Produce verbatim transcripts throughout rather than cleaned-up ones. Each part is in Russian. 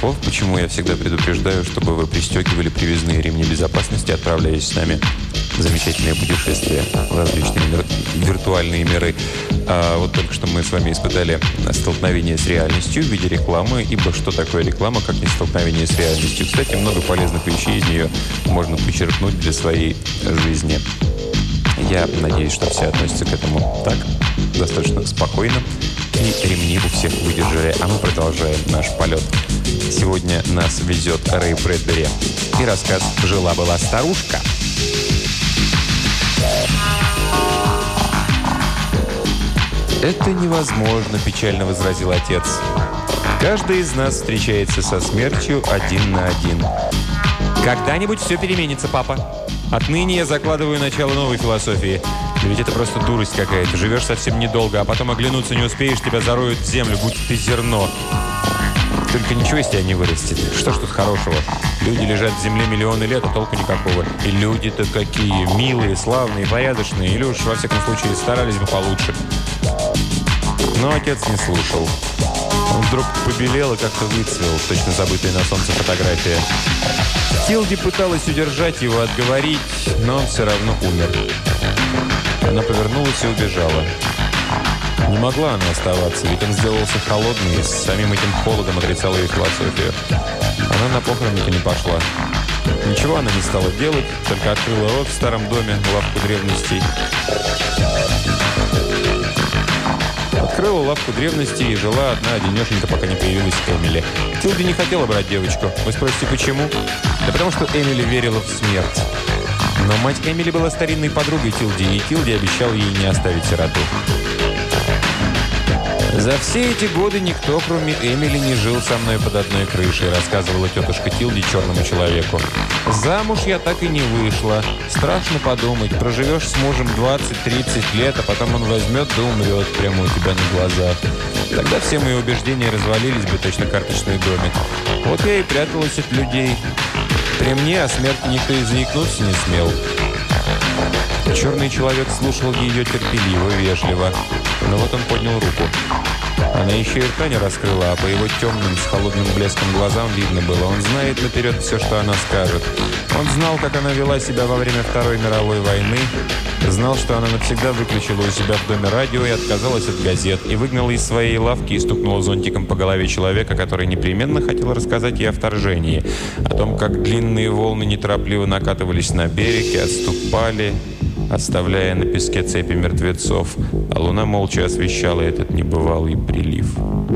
Вот почему я всегда предупреждаю, чтобы вы пристегивали привязные ремни безопасности, отправляясь с нами в замечательные путешествия в различные мир... виртуальные миры. А вот только что мы с вами испытали столкновение с реальностью в виде рекламы, ибо что такое реклама, как не столкновение с реальностью? Кстати, много полезных вещей из нее можно почерпнуть для своей жизни. Я надеюсь, что все относятся к этому так, достаточно спокойно. И ремни у всех выдержали, а мы продолжаем наш полет. Сегодня нас везет Рэй Брэдбери и рассказ «Жила-была старушка». «Это невозможно», – печально возразил отец. «Каждый из нас встречается со смертью один на один». «Когда-нибудь все переменится, папа. Отныне я закладываю начало новой философии. Да ведь это просто дурость какая-то. Живешь совсем недолго, а потом оглянуться не успеешь, тебя зароют в землю, будь ты зерно. Только ничего из тебя не вырастет. Что ж тут хорошего? Люди лежат в земле миллионы лет, а толку никакого. И люди-то какие милые, славные, порядочные. Или уж, во всяком случае, старались бы получше». Но отец не слушал. Он вдруг побелел и как-то выцвел, точно забытая на солнце фотография. Тилди пыталась удержать его, отговорить, но он все равно умер. Она повернулась и убежала. Не могла она оставаться, ведь он сделался холодный и с самим этим холодом отрицал ее философию. Она на похороны-то не пошла. Ничего она не стала делать, только открыла рот в старом доме, лавку древностей. Открыла лавку древностей и жила одна одинешенька, пока не появилась Эмили. Тилди не хотела брать девочку. Вы спросите, почему? Да потому что Эмили верила в смерть. Но мать Эмили была старинной подругой Тилди, и Тилди обещал ей не оставить сироту. «За все эти годы никто, кроме Эмили, не жил со мной под одной крышей», рассказывала тетушка Тилди черному человеку. «Замуж я так и не вышла. Страшно подумать, проживешь с мужем двадцать-тридцать лет, а потом он возьмет да умрет прямо у тебя на глазах. Тогда все мои убеждения развалились бы, точно карточный домик. Вот я и пряталась от людей. При мне о смерти никто и заикнуться не смел». Черный человек слушал ее терпеливо, вежливо. Но вот он поднял руку. Она еще и рта не раскрыла, а по его темным, с холодным блеском глазам видно было. Он знает наперед все, что она скажет. Он знал, как она вела себя во время Второй мировой войны. Знал, что она навсегда выключила у себя в доме радио и отказалась от газет. И выгнала из своей лавки и стукнула зонтиком по голове человека, который непременно хотел рассказать ей о вторжении. О том, как длинные волны неторопливо накатывались на берег и отступали, оставляя на песке цепи мертвецов, а луна молча освещала этот небывалый прилив.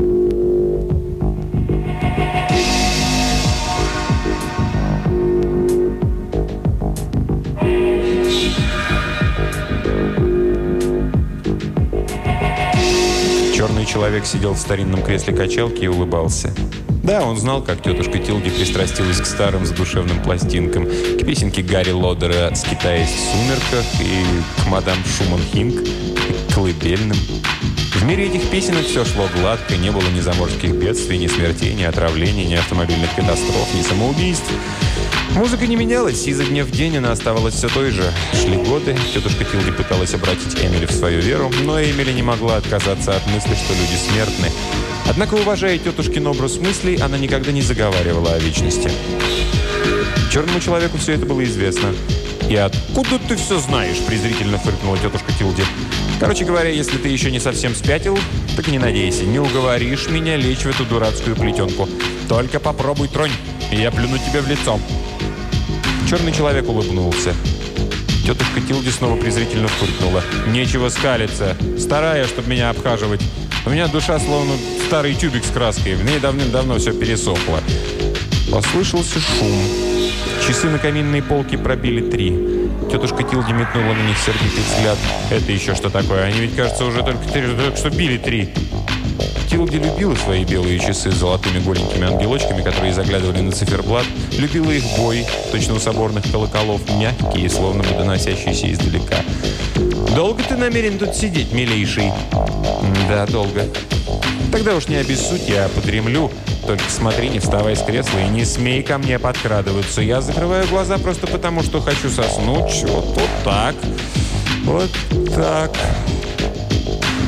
Черный человек сидел в старинном кресле качалки и улыбался. Да, он знал, как тетушка Тилди пристрастилась к старым задушевным пластинкам, к песенке Гарри Лодера «Скитаясь в сумерках» и к мадам Шуман-Хинг, и к колыбельным. В мире этих песенок все шло гладко, не было ни заморских бедствий, ни смертей, ни отравлений, ни автомобильных катастроф, ни самоубийств. Музыка не менялась, изо дня в день она оставалась все той же. Шли годы, тетушка Тилди пыталась обратить Эмили в свою веру, но Эмили не могла отказаться от мысли, что люди смертны. Однако, уважая тетушкин образ мыслей, она никогда не заговаривала о вечности. Черному человеку все это было известно. «И откуда ты все знаешь?» – презрительно фыркнула тетушка Тилди. «Короче говоря, если ты еще не совсем спятил, так не надейся, не уговоришь меня лечь в эту дурацкую плетенку. Только попробуй тронь, и я плюну тебе в лицо». Черный человек улыбнулся. Тетушка Тилди снова презрительно фыркнула. «Нечего скалиться. Старая, чтобы меня обхаживать. У меня душа словно старый тюбик с краской. В ней давным-давно все пересохло». Послышался шум. Часы на каминной полке пробили три. Тетушка Тилди метнула на них сердитый взгляд. «Это еще что такое? Они ведь, кажется, уже только, только что били три». Тилди любила свои белые часы с золотыми голенькими ангелочками, которые заглядывали на циферблат. Любила их бой, точно у соборных колоколов, мягкие, словно бы доносящиеся издалека. «Долго ты намерен тут сидеть, милейший?» «Да, долго». «Тогда уж не обессудь, я подремлю. Только смотри, не вставай с кресла и не смей ко мне подкрадываться. Я закрываю глаза просто потому, что хочу соснуть. Вот, вот так. Вот так».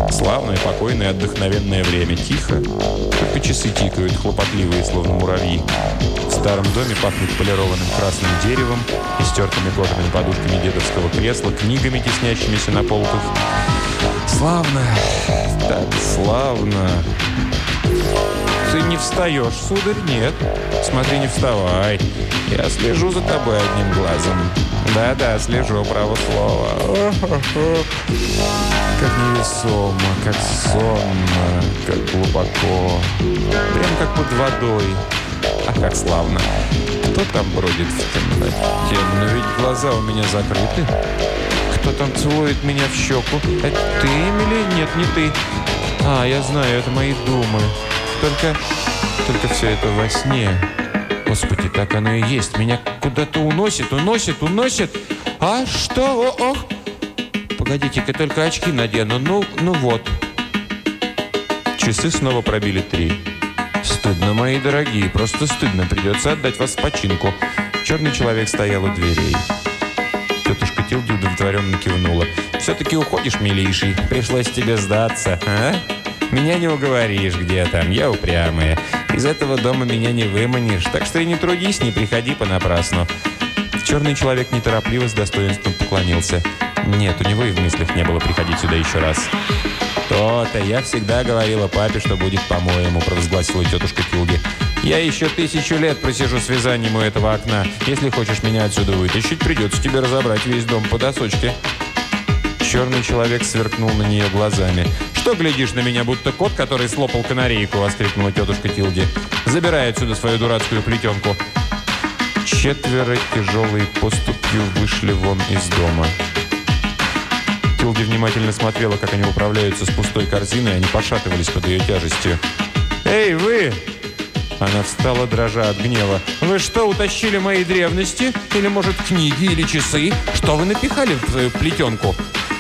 Славное, покойное, отдохновенное время. Тихо. Только часы тикают, хлопотливые, словно муравьи. В старом доме пахнет полированным красным деревом, истертыми кожаными подушками дедовского кресла, книгами, теснящимися на полках. Славно. Так славно. Ты не встаешь, сударь? Нет. Смотри, не вставай. Я слежу за тобой одним глазом. Да-да, слежу, право слово. О-хо-хо. Как невесомо, как сонно, как глубоко. Прям как под водой. А как славно. Кто там бродит в темноте? Но ведь глаза у меня закрыты. Кто там целует меня в щеку? Это ты, Эмили? Нет, не ты. А, я знаю, это мои думы. Только, только все это во сне. Господи, так оно и есть. Меня куда-то уносит, уносит, уносит. А что? О, ох! Погодите-ка, только очки надену. Ну, ну вот. Часы снова пробили три. Стыдно, мои дорогие, просто стыдно. Придется отдать вас в починку. Черный человек стоял у дверей. Тетушка Тилди удовлетворенно кивнула. «Все-таки уходишь, милейший. Пришлось тебе сдаться, а? Меня не уговоришь, где там. Я упрямая. Из этого дома меня не выманишь. Так что и не трудись, не приходи понапрасну». Черный человек неторопливо с достоинством поклонился. Нет, у него и в мыслях не было приходить сюда еще раз. «То-то, я всегда говорила папе, что будет по-моему», провозгласила тетушка Тилди. «Я еще тысячу лет просижу с вязанием у этого окна. Если хочешь меня отсюда вытащить, придется тебе разобрать весь дом по досочке». Черный человек сверкнул на нее глазами. «Что глядишь на меня, будто кот, который слопал канарейку?» — воскликнула тетушка Тилди. «Забирай отсюда свою дурацкую плетенку». Четверо тяжелой поступью вышли вон из дома. Тилди внимательно смотрела, как они управляются с пустой корзиной, они пошатывались под ее тяжестью. «Эй, вы!» Она встала, дрожа от гнева. «Вы что, утащили мои древности? Или, может, книги или часы? Что вы напихали в свою плетенку?»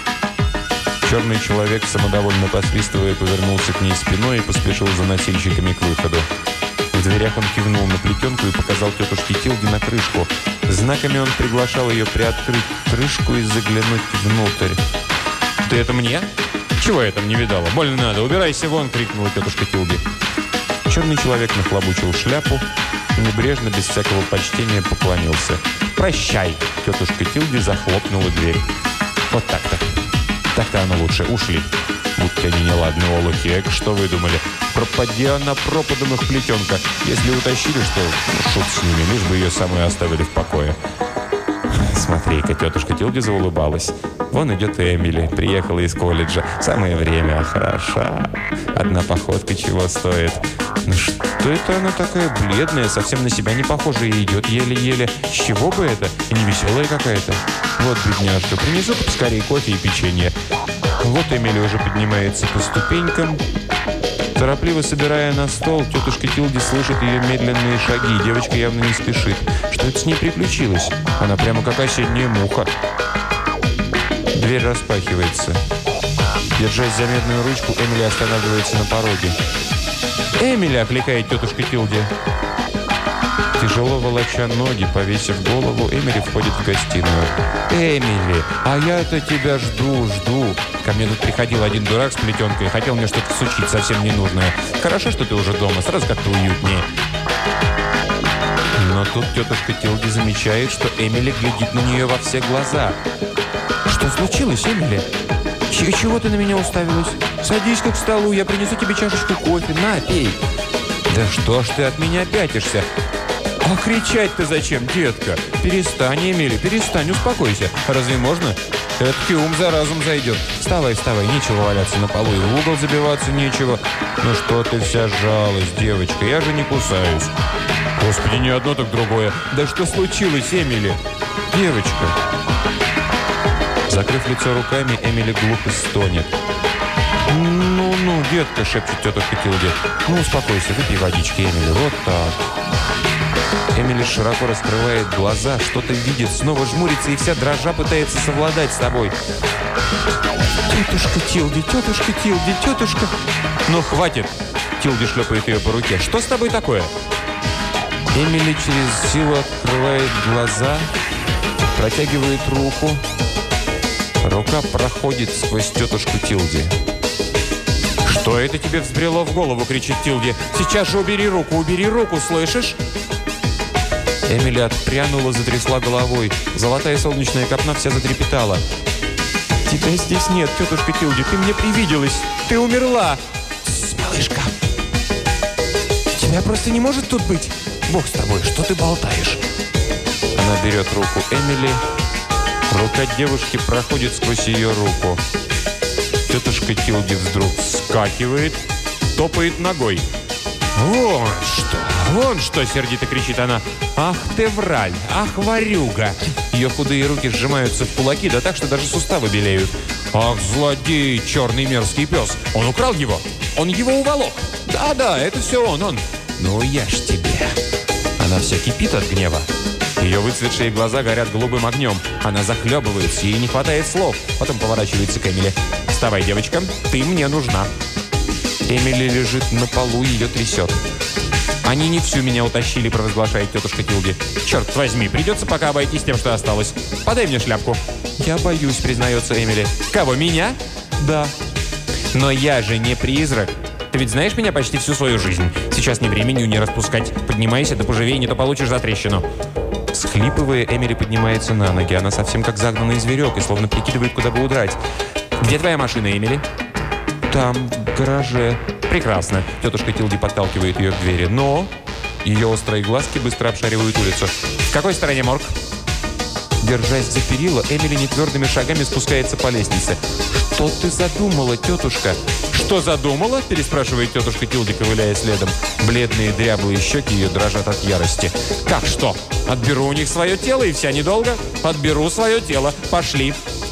Черный человек, самодовольно посвистывая, повернулся к ней спиной и поспешил за носильщиками к выходу. В дверях он кивнул на плетенку и показал тетушке Тилди на крышку. Знаками он приглашал ее приоткрыть крышку и заглянуть внутрь. «Ты это мне? Чего я там не видала? Больно надо. Убирайся вон!» — крикнула тетушка Тилди. Черный человек нахлобучил шляпу, небрежно, без всякого почтения поклонился. «Прощай!» — тетушка Тилди захлопнула дверь. «Вот так-то. Так-то оно лучше. Ушли. Будьте они неладные олухи. Эк, что вы думали? Пропади она пропадом их плетенка. Если утащили, что ну, шут с ними, лишь бы ее самую оставили в покое». Смотри-ка, тетушка Тилди заулыбалась. Вон идет Эмили, приехала из колледжа. Самое время, хороша. Одна походка чего стоит. Ну что это она такая бледная, совсем на себя не похожа и идет еле-еле. С чего бы это? И не веселая какая-то. Вот бедняжка, принесу поскорее кофе и печенье. Вот Эмили уже поднимается по ступенькам. Торопливо собирая на стол, тетушка Тилди слышит ее медленные шаги. Девочка явно не спешит. Что это с ней приключилось? Она прямо как осенняя муха. Дверь распахивается. Держась за медную ручку, Эмили останавливается на пороге. «Эмили!» — окликает тетушка Тилди. Тяжело волоча ноги, повесив голову, Эмили входит в гостиную. «Эмили, а я-то тебя жду, жду. Ко мне тут приходил один дурак с плетенкой и хотел мне что-то всучить совсем ненужное. Хорошо, что ты уже дома, сразу как-то уютнее». Но тут тетушка Тилди замечает, что Эмили глядит на нее во все глаза. «Что случилось, Эмили? Ч- чего ты на меня уставилась? Садись-ка к столу, я принесу тебе чашечку кофе. На, пей». «Да что ж ты от меня пятишься? А кричать-то зачем, детка? Перестань, Эмили, перестань, успокойся. Разве можно? Эдакий ум за разум зайдет. Вставай, вставай, нечего валяться на полу и в угол забиваться нечего. Ну что ты вся жалость, девочка, я же не кусаюсь». «Господи, не одно, так другое. Да что случилось, Эмили?» «Девочка». Закрыв лицо руками, Эмили глухо стонет. «Ну-ну, детка», — шепчет тетушка Тилди. «Ну, успокойся, выпей водички, Эмили, вот так». Эмили широко раскрывает глаза, что-то видит, снова жмурится и вся дрожа пытается совладать с собой. «Тетушка Тилди, тетушка Тилди, тетушка...» «Ну, хватит!» — Тилди шлепает ее по руке. «Что с тобой такое?» Эмили через силу открывает глаза, протягивает руку. Рука проходит сквозь тетушку Тилди. «Что это тебе взбрело в голову?» – кричит Тилди. «Сейчас же убери руку, убери руку, слышишь?» Эмили отпрянула, затрясла головой. Золотая солнечная копна вся затрепетала. «Тебя здесь нет, тетушка Тилди, ты мне привиделась. Ты умерла!» «Тссс, малышка! Тебя просто не может тут быть! Бог с тобой, что ты болтаешь?» Она берет руку Эмили. Рука девушки проходит сквозь ее руку. Тетушка Тилди вдруг вскакивает, топает ногой. «Вон что! Вон что!» – сердито кричит она. «Ах ты враль! Ах, ворюга!» Ее худые руки сжимаются в кулаки, да так, что даже суставы белеют. «Ах, злодей! Черный мерзкий пес! Он украл его! Он его уволок! Да-да, это все он, он! Ну, я ж тебе!» Она вся кипит от гнева. Ее выцветшие глаза горят голубым огнем. Она захлебывается, ей не хватает слов. Потом поворачивается к Эмили. «Вставай, девочка, ты мне нужна!» Эмили лежит на полу, ее трясет. «Они не всю меня утащили», – провозглашает тетушка Тилди. «Черт возьми, придется пока обойтись тем, что осталось. Подай мне шляпку». «Я боюсь», – признается Эмили. «Кого, меня?» «Да». «Но я же не призрак. Ты ведь знаешь меня почти всю свою жизнь. Сейчас не времени не распускать. Поднимайся, да поживее, не то получишь затрещину». Схлипывая, Эмили поднимается на ноги. Она совсем как загнанный зверек и словно прикидывает, куда бы удрать. «Где твоя машина, Эмили?» «Там, в гараже». «Прекрасно». Тетушка Тилди подталкивает ее к двери. «Но...» Ее острые глазки быстро обшаривают улицу. «В какой стороне морг?» Держась за перила, Эмили нетвердыми шагами спускается по лестнице. «Что ты задумала, тетушка?» «Что задумала?» – переспрашивает тетушка Тилди, ковыляя следом. Бледные дряблые щеки ее дрожат от ярости. «Как что? Отберу у них свое тело, и вся недолго? Отберу свое тело. Пошли!»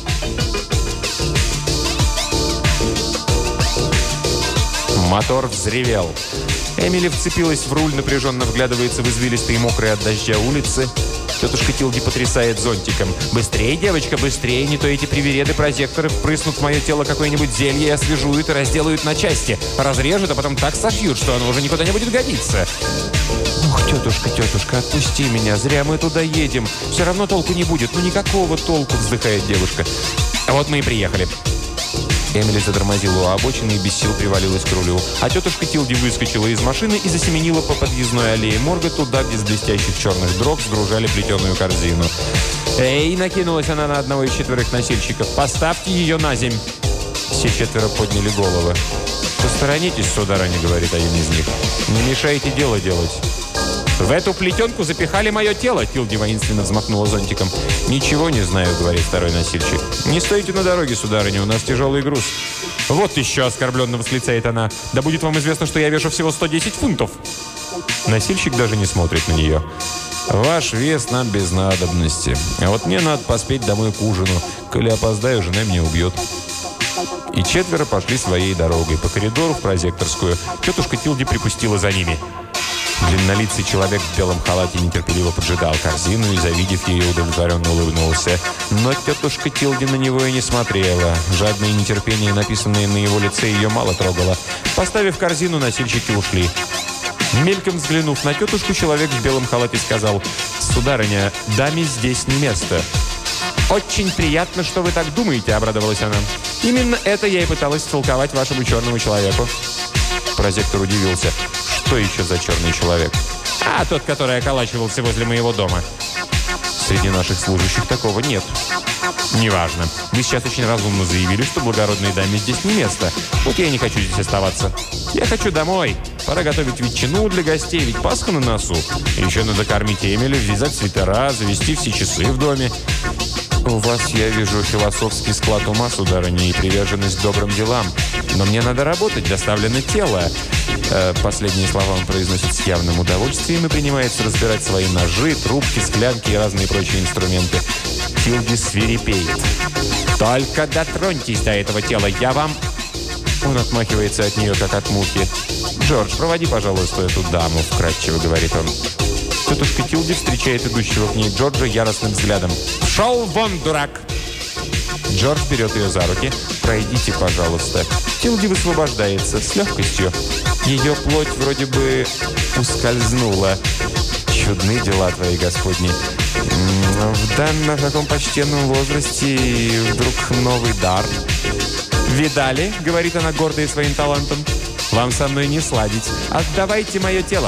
Мотор взревел. Эмили вцепилась в руль, напряженно вглядывается в извилистые мокрые от дождя улицы. Тетушка Тилди потрясает зонтиком. «Быстрее, девочка, быстрее! Не то эти привереды-прозекторы впрыснут в мое тело какое-нибудь зелье и освежуют и разделают на части. Разрежут, а потом так сошьют, что оно уже никуда не будет годиться». «Ох, тетушка, тетушка, отпусти меня. Зря мы туда едем. Все равно толку не будет. Ну, никакого толку», вздыхает девушка. «Вот мы и приехали». Эмили затормозила у обочины и без сил привалилась к рулю. А тетушка Тилди выскочила из машины и засеменила по подъездной аллее морга туда, где с блестящих черных дрог сгружали плетеную корзину. «Эй!» – накинулась она на одного из четверых носильщиков. «Поставьте ее на земь!» Все четверо подняли головы. «Посторонитесь, сударыня», – говорит один из них. «Не мешайте дело делать». «В эту плетенку запихали мое тело!» Тилди воинственно взмахнула зонтиком. «Ничего не знаю», — говорит второй носильщик. «Не стойте на дороге, сударыня, у нас тяжелый груз». «Вот еще!» — оскорбленно восклицает она. «Да будет вам известно, что я вешу всего сто десять фунтов!» Носильщик даже не смотрит на нее. «Ваш вес нам без надобности. А вот мне надо поспеть домой к ужину. Коли опоздаю, жена меня убьет». И четверо пошли своей дорогой. По коридору в прозекторскую. Тетушка Тилди припустила за ними. Длиннолицый человек в белом халате нетерпеливо поджидал корзину и, завидев ее, удовлетворенно улыбнулся. Но тетушка Тилди на него и не смотрела. Жадное нетерпение, написанное на его лице, ее мало трогало. Поставив корзину, носильщики ушли. Мельком взглянув на тетушку, человек в белом халате сказал: «Сударыня, даме здесь не место». «Очень приятно, что вы так думаете», — обрадовалась она. «Именно это я и пыталась втолковать вашему черному человеку». Прозектор удивился. «Что еще за черный человек?» «А, тот, который околачивался возле моего дома». «Среди наших служащих такого нет». «Неважно. Вы сейчас очень разумно заявили, что благородной даме здесь не место. Вот я и не хочу здесь оставаться. Я хочу домой. Пора готовить ветчину для гостей, ведь Пасха на носу. Еще надо кормить Эмили, вязать свитера, завести все часы в доме». «У вас, я вижу, философский склад ума, сударыня, и приверженность к добрым делам. Но мне надо работать, доставлено тело». Э, последние слова он произносит с явным удовольствием и принимается разбирать свои ножи, трубки, склянки и разные прочие инструменты. Тилди свирепеет. «Только дотроньтесь до этого тела, я вам...» Он отмахивается от нее, как от мухи. «Джордж, проводи, пожалуйста, эту даму», — вкратчиво говорит он. Тетушка Тилди встречает идущего к ней Джорджа яростным взглядом. «Шел вон, дурак!» Джордж берет ее за руки. «Пройдите, пожалуйста». Тилди высвобождается с легкостью. Ее плоть вроде бы ускользнула. «Чудны дела твои, Господни. В данном таком почтенном возрасте вдруг новый дар. «Видали?» — говорит она, гордая своим талантом. «Вам со мной не сладить. Отдавайте мое тело».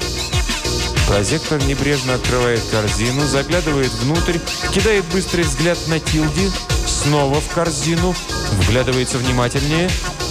Прозектор небрежно открывает корзину, заглядывает внутрь, кидает быстрый взгляд на Тилди, снова в корзину, вглядывается внимательнее.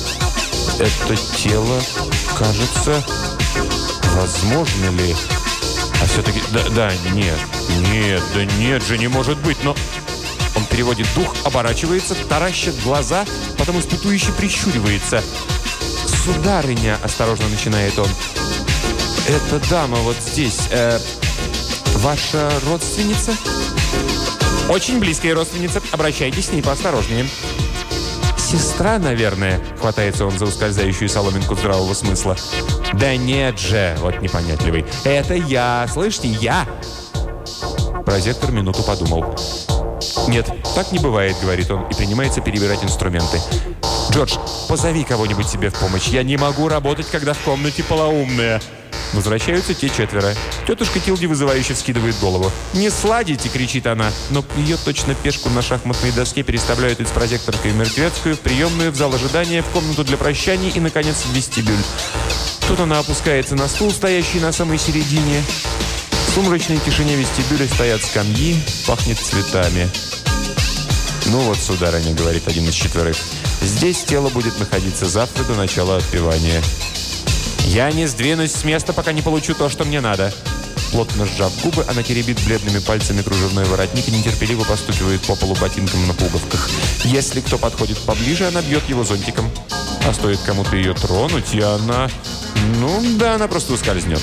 Это тело, кажется, возможно ли? А все-таки... Да, да, нет, нет, да нет же, не может быть, но... Он переводит дух, оборачивается, таращит глаза, потом испытующе прищуривается. «Сударыня», — осторожно начинает он, — «эта дама вот здесь, э, ваша родственница?» «Очень близкая родственница. Обращайтесь с ней поосторожнее». «Сестра, наверное», — хватается он за ускользающую соломинку здравого смысла. «Да нет же», — вот непонятливый. «Это я, слышите, я». Прозектор минуту подумал. «Нет, так не бывает», — говорит он, и принимается перебирать инструменты. «Джордж, позови кого-нибудь себе в помощь. Я не могу работать, когда в комнате полоумная». Возвращаются те четверо. Тетушка Тилди вызывающе вскидывает голову. «Не сладите!» — кричит она. Но ее точно пешку на шахматной доске переставляют из прозекторской в мертвецкую, в приемную, в зал ожидания, в комнату для прощаний и, наконец, в вестибюль. Тут она опускается на стул, стоящий на самой середине. В сумрачной тишине вестибюля стоят скамьи, пахнет цветами. «Ну вот, сударыня», — говорит один из четверых, — «здесь тело будет находиться завтра до начала отпевания». «Я не сдвинусь с места, пока не получу то, что мне надо». Плотно сжав губы, она теребит бледными пальцами кружевной воротник и нетерпеливо постукивает по полу ботинком на пуговках. Если кто подходит поближе, она бьет его зонтиком. А стоит кому-то ее тронуть, и она... Ну, да, она просто ускользнет.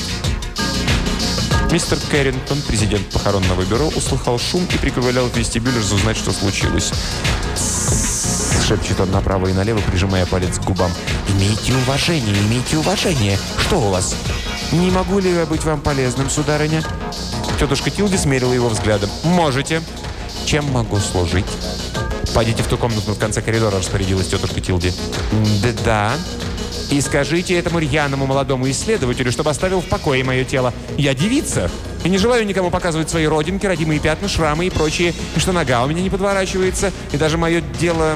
Мистер Кэррингтон, президент похоронного бюро, услыхал шум и приковылял в вестибюль разузнать, что случилось. «Тссс», — шепчет он направо и налево, прижимая палец к губам. «Имейте уважение, имейте уважение. Что у вас?» «Не могу ли я быть вам полезным, сударыня?» Тетушка Тилди смерила его взглядом. «Можете». «Чем могу служить?» «Пойдите в ту комнату в конце коридора», — распорядилась тетушка Тилди. «Да-да». «И скажите этому рьяному молодому исследователю, чтобы оставил в покое мое тело. Я девица, и не желаю никому показывать свои родинки, родимые пятна, шрамы и прочее, и что нога у меня не подворачивается, и даже мое дело...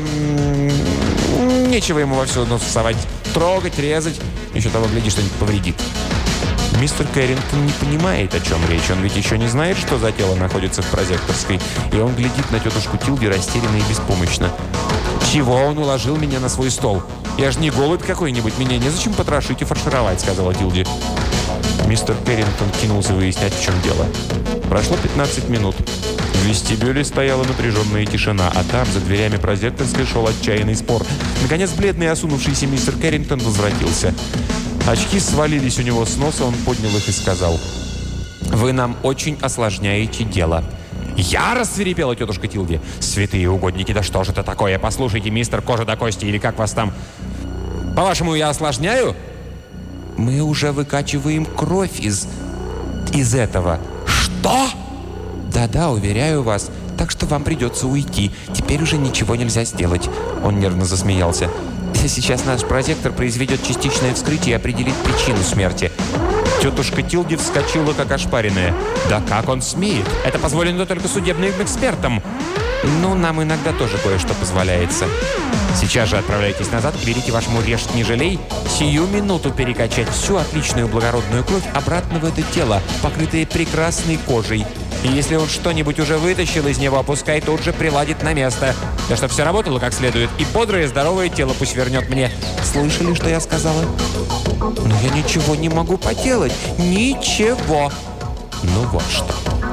Нечего ему во все нос совать, трогать, резать, еще того, гляди, что-нибудь повредит». Мистер Кэррингтон не понимает, о чем речь. Он ведь еще не знает, что за тело находится в прозекторской. И он глядит на тетушку Тилди растерянно и беспомощно. «Чего он уложил меня на свой стол? Я же не голубь какой-нибудь, меня незачем потрошить и фаршировать», — сказала Тилди. Мистер Кэррингтон кинулся выяснять, в чем дело. Прошло пятнадцать минут. В вестибюле стояла напряженная тишина, а там, за дверями прозекторской, шел отчаянный спор. Наконец, бледный и осунувшийся мистер Кэррингтон возвратился. Очки свалились у него с носа, он поднял их и сказал: «Вы нам очень осложняете дело». «Я!» — рассвирепела тетушка Тилди. «Святые угодники, да что же это такое? Послушайте, мистер Кожа до кости, или как вас там? По-вашему, я осложняю?» «Мы уже выкачиваем кровь из... из этого». «Что?» «Да-да, уверяю вас. Так что вам придется уйти. Теперь уже ничего нельзя сделать». Он нервно засмеялся. «Сейчас наш прозектор произведет частичное вскрытие и определит причину смерти». Тетушка Тилди вскочила, как ошпаренная. «Да как он смеет? Это позволено только судебным экспертам». «Ну, нам иногда тоже кое-что позволяется». «Сейчас же отправляйтесь назад и берите вашему решт не жалей. Сию минуту перекачать всю отличную благородную кровь обратно в это тело, покрытое прекрасной кожей. И если он что-нибудь уже вытащил из него, пускай тут же приладит на место. Да чтобы все работало как следует, и бодрое здоровое тело пусть вернет мне». «Слышали, что я сказала?» «Но я ничего не могу поделать. Ничего». «Ну вот что.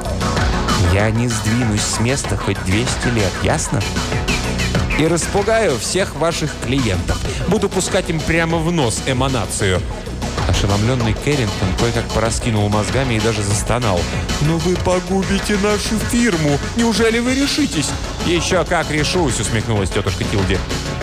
Я не сдвинусь с места хоть двести лет, ясно? И распугаю всех ваших клиентов. Буду пускать им прямо в нос эманацию». Ошеломленный Кэррингтон кое-как пораскинул мозгами и даже застонал. «Но вы погубите нашу фирму! Неужели вы решитесь?» «Еще как решусь!» — усмехнулась тетушка Тилди.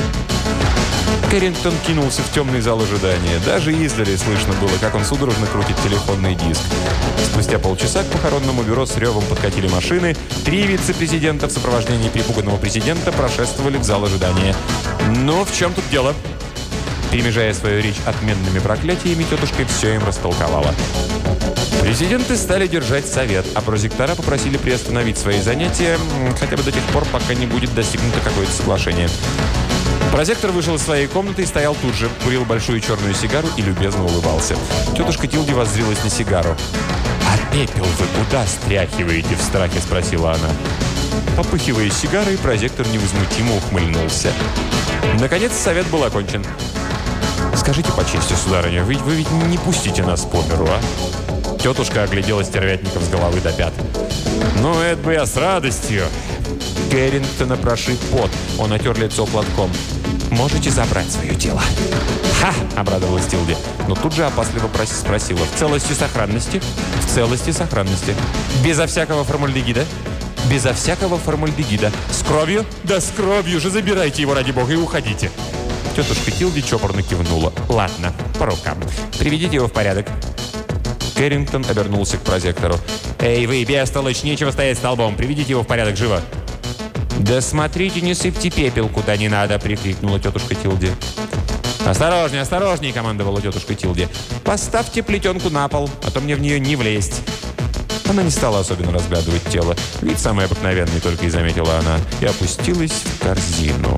Кэррингтон кинулся в темный зал ожидания. Даже издали слышно было, как он судорожно крутит телефонный диск. Спустя полчаса к похоронному бюро с ревом подкатили машины. Три вице-президента в сопровождении перепуганного президента прошествовали в зал ожидания. «Ну, в чем тут дело?» Перемежая свою речь отменными проклятиями, тетушка все им растолковала. Президенты стали держать совет, а прозектора попросили приостановить свои занятия хотя бы до тех пор, пока не будет достигнуто какое-то соглашение. Прозектор вышел из своей комнаты и стоял тут же, курил большую черную сигару и любезно улыбался. Тетушка Тилди воззрилась на сигару. «А пепел вы куда стряхиваете?» – в страхе спросила она. Попыхивая сигарой, прозектор невозмутимо ухмыльнулся. Наконец совет был окончен. «Скажите по чести, сударыня, вы, вы ведь не пустите нас по миру, а?» Тетушка оглядела стервятников с головы до пят. «Ну, это бы я с радостью!» Кэррингтона прошиб пот. Он отер лицо платком. «Можете забрать свое тело». «Ха!» – обрадовалась Тилди. Но тут же опасливо спросила. «В целости сохранности?» «В целости сохранности». «Безо всякого формальдегида?» «Безо всякого формальдегида». «С кровью?» «Да с кровью же! Забирайте его, ради бога, и уходите!» Тетушка Тилди чопорно кивнула. «Ладно, по рукам. Приведите его в порядок». Кэррингтон обернулся к прозектору. «Эй, вы, бестолочь, нечего стоять столбом. Приведите его в порядок, живо!» «Да смотрите, не сыпьте пепел куда не надо!» — прикрикнула тетушка Тилди. «Осторожней, осторожней!» — командовала тетушка Тилди. «Поставьте плетенку на пол, а то мне в нее не влезть». Она не стала особенно разглядывать тело. Вид самый обыкновенный, только и заметила она. И опустилась в корзину.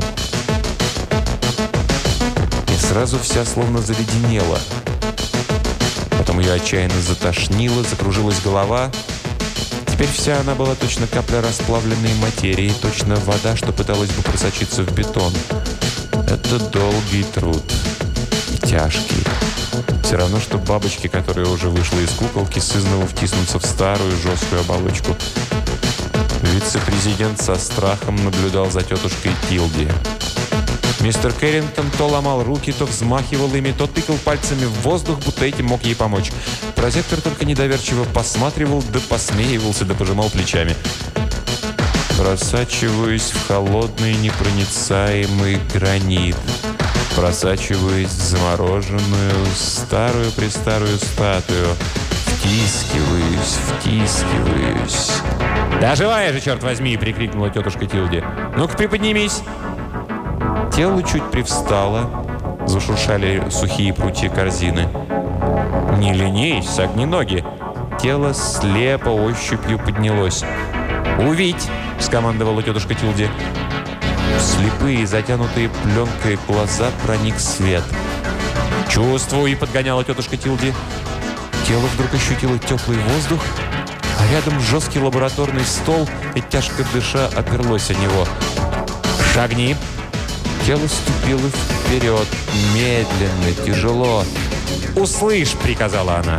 И сразу вся словно заледенела. Потом ее отчаянно затошнило, закружилась голова. Теперь вся она была точно капля расплавленной материи, точно вода, что пыталась бы просочиться в бетон. Это долгий труд. И тяжкий. Все равно, что бабочки, которая уже вышла из куколки, сызново втиснуться в старую жесткую оболочку. Вице-президент со страхом наблюдал за тетушкой Тилди. Мистер Кэррингтон то ломал руки, то взмахивал ими, то тыкал пальцами в воздух, будто этим мог ей помочь. Прозектор только недоверчиво посматривал, да посмеивался, да пожимал плечами. Просачиваюсь в холодный непроницаемый гранит. Просачиваюсь в замороженную старую-престарую статую. Втискиваюсь, втискиваюсь. «Да живая же, черт возьми!» — прикрикнула тетушка Тилди. «Ну-ка, приподнимись!» Тело чуть привстало. Зашуршали сухие прутья корзины. «Не ленись, согни ноги!» Тело слепо ощупью поднялось. «Увидь!» — скомандовала тетушка Тилди. В слепые, затянутые пленкой глаза проник свет. «Чувствую!» — подгоняла тетушка Тилди. Тело вдруг ощутило теплый воздух, а рядом жесткий лабораторный стол и, тяжко дыша, оперлось о него. «Шагни!» Тело ступило вперед, медленно, тяжело. «Услышь!» — приказала она.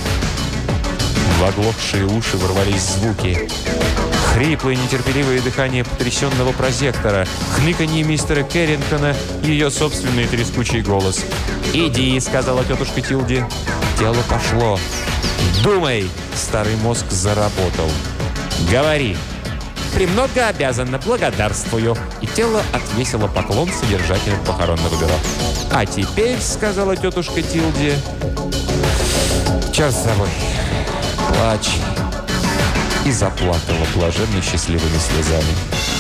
В оглохшие уши ворвались звуки. Хриплое, нетерпеливое дыхание потрясенного прозектора, хныканье мистера Кэррингтона и ее собственный трескучий голос. «Иди!» — сказала тетушка Тилди. Тело пошло. «Думай!» — старый мозг заработал. «Говори!» «Премного обязана, благодарствую!» И тело отвесило поклон содержателям похоронного бюро. «А теперь, — сказала тетушка Тилди, — черт с тобой, плачь!» И заплакала блаженно счастливыми слезами.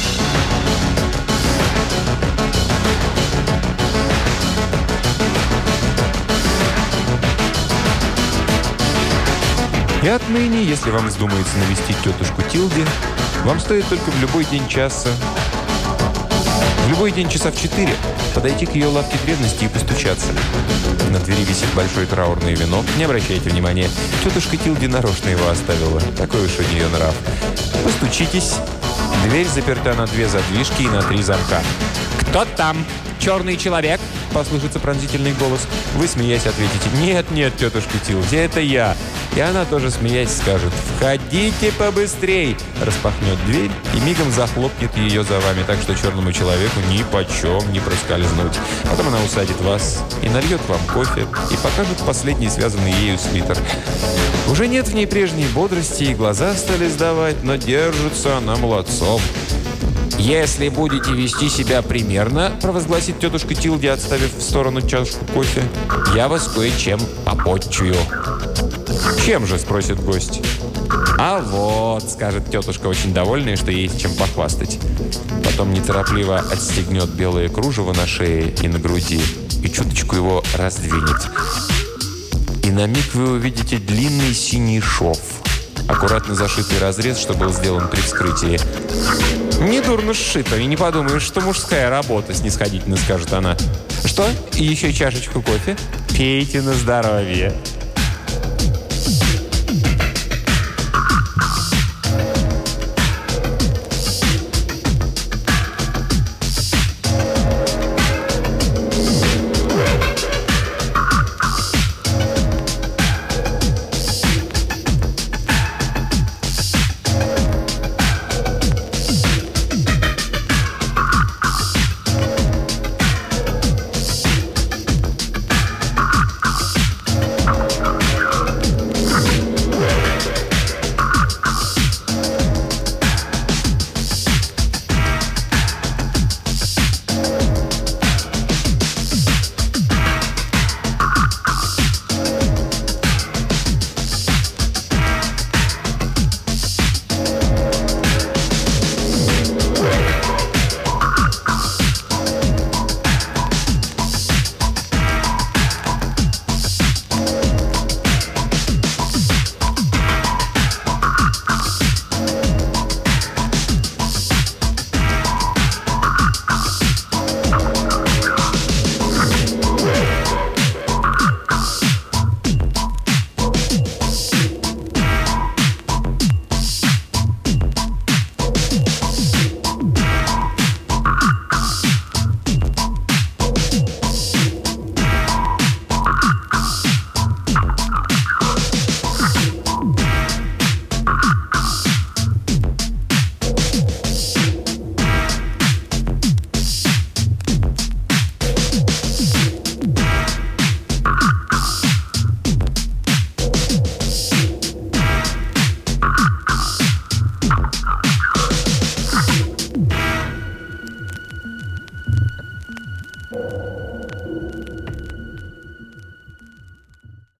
И отныне, если вам вздумается навестить тетушку Тилди, вам стоит только в любой день часа, в любой день часа в четыре подойти к ее лавке древности и постучаться. На двери висит большой траурный венок. Не обращайте внимания, тетушка Тилди нарочно его оставила. Такой уж у нее нрав. Постучитесь. Дверь заперта на две задвижки и на три замка. «Кто там? Черный человек?» — послышится пронзительный голос. Вы, смеясь, ответите: «Нет, нет, тетушка Тилди, это я». И она тоже, смеясь, скажет: «Входите побыстрей!» Распахнет дверь и мигом захлопнет ее за вами, так что черному человеку ни почем не проскользнуть. Потом она усадит вас и нальет вам кофе, и покажет последний связанный ею свитер. Уже нет в ней прежней бодрости, и глаза стали сдавать, но держится она молодцом. «Если будете вести себя примерно, — провозгласит тетушка Тилди, отставив в сторону чашку кофе, — я вас кое-чем попотчую». «Чем же?» — спросит гость. «А вот, — скажет тетушка, очень довольная, что есть чем похвастать. Потом неторопливо отстегнет белое кружево на шее и на груди и чуточку его раздвинет. И на миг вы увидите длинный синий шов, аккуратно зашитый разрез, что был сделан при вскрытии. «Недурно сшито, и не подумаешь, что мужская работа», — снисходительно скажет она. «Что? И еще чашечку кофе? Пейте на здоровье». You